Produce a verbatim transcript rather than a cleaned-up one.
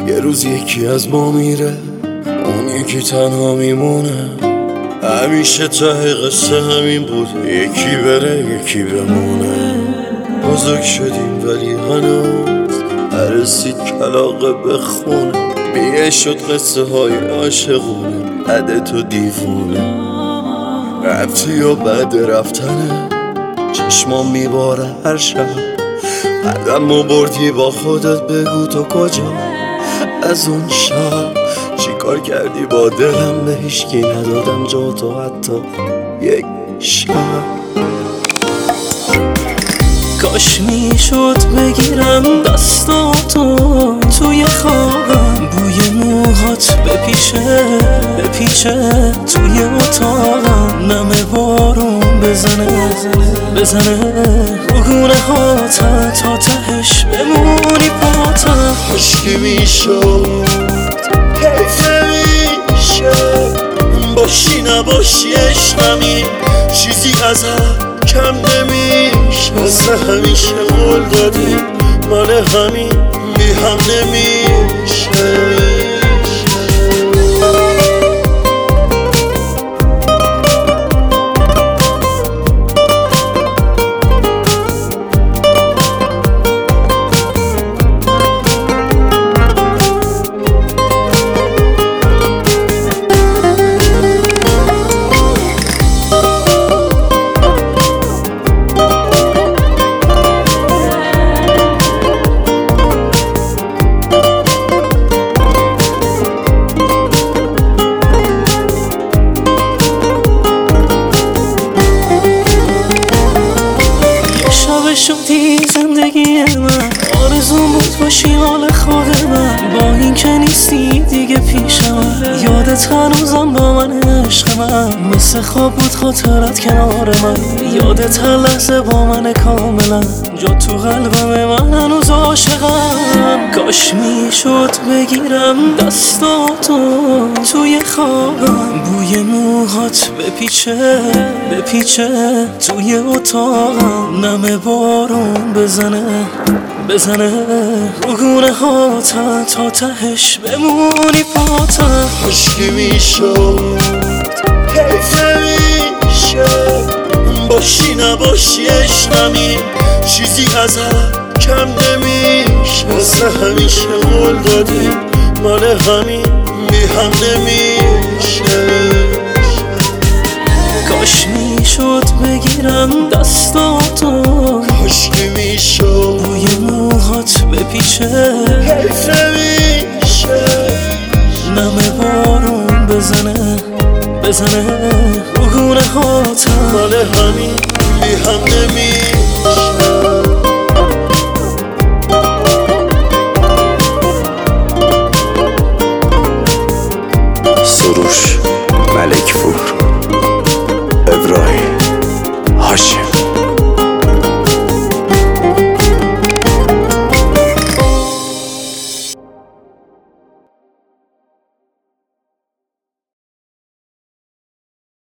یه روز یکی از ما میره، اون یکی تنها میمونه. همیشه ته قصه همین بوده، یکی بره یکی بمونه. بزرگ شدیم ولی هنوز نرسید کلاغه بخونه. میگه شد قصه های عاشقونه، عده تو دیوونه. رفتی و بعد رفتنه چشمام میباره هر شب. قدم و بردی با خودت، بگو تو کجا از اون شب؟ چی کار کردی با دلم؟ به هیچکی ندادم جا تو حتی یک شب. کاش میشد بگیرم دستاتو توی خوابم، بوی موهات بپیشه بپیچه توی اتاقم. نم بارون بزنه بزنه بگونه هاتم تا تهش بمونی پاتم. کاشکی میشد حیف میشه باشی نباشی عشقمی، چیزی ازت کم نمیشه. واسه همیشه قول دادی مال همین بی هم نمیشه. شدی زندگی من، آرزوم بود باشی حال خود من. با این که نیستی دیگه پیشم، یادت هنوزم با من عشق من. مثل خواب بود خاطرت کنار من، یادت هر لحظه با من کاملا. جا تو قلبم من هنوز عاشقم. کاش میشد بگیرم دستاتو توی خوابم، بوی موهات بپیچه بپیچه توی اتاقم. نم بارون بزنه بزنه بگونه هاتم تا تهش بمونی پاتم. کاشکی میشد حیف میشه باشی نباشی عشقمی، چیزی ازت کم نمیشه. واسه همیشه قول دادی مال همین بی هم نمیشه. کاش میشد بگیرم دستاتو، کاشکی میشد بوی موهات بپیچه حیف میشه. نم بارون بزنه بزنه بگونه هاتم مال همین بی هم نمیشه.